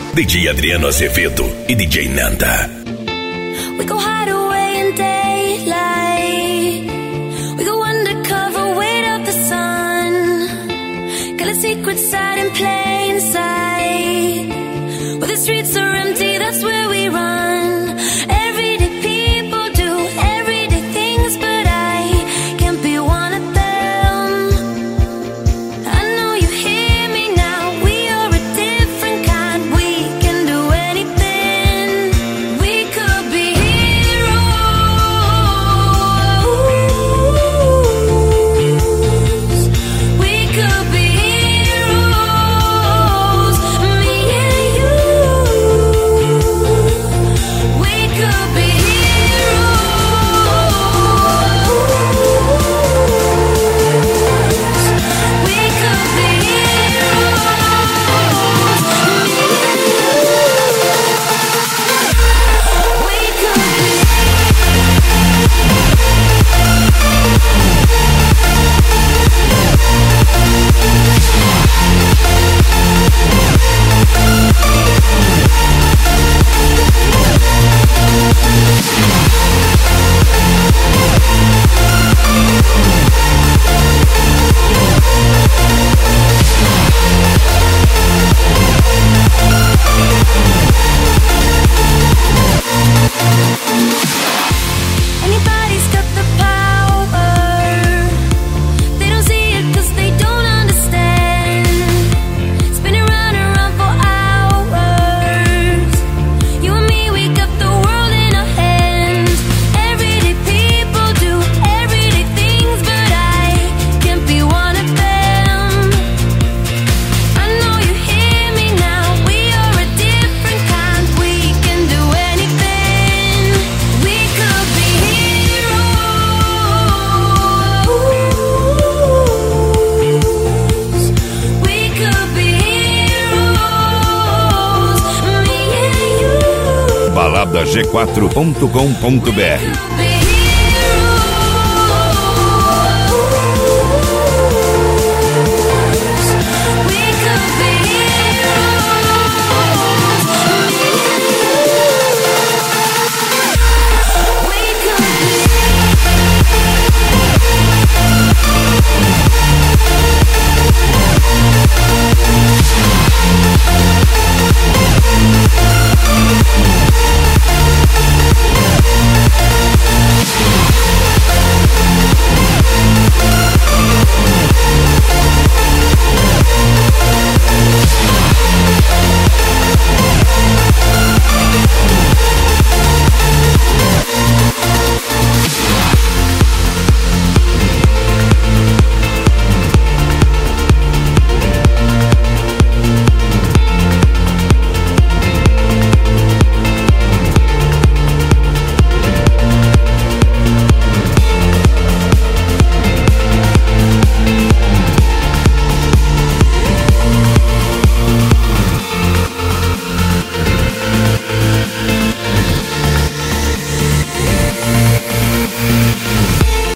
DJ Adriano Azevedo e DJ Nanda. We go hide away in daylight. We go undercover, wait out the sun. Got a secret side in plain sight. Where the streets are empty, that's where we run. Everyday people do everyday things, but I can't be one of them. I know you hear me now. We are a different kind. We can do anything. We could be heroes. We could be heroes. Me and you. We could be heroes. We could be anybody's got the power. They don't see it 'cause they don't understand. Spinning round and round for hours. You and me, we got the world in our hands. Everyday people do everyday things, but I can't be one of them. I know you hear me now. We are a different kind. We can do anything. We could be heroes. We could be heroes. Me and you. BaladaG4.com.br. Could be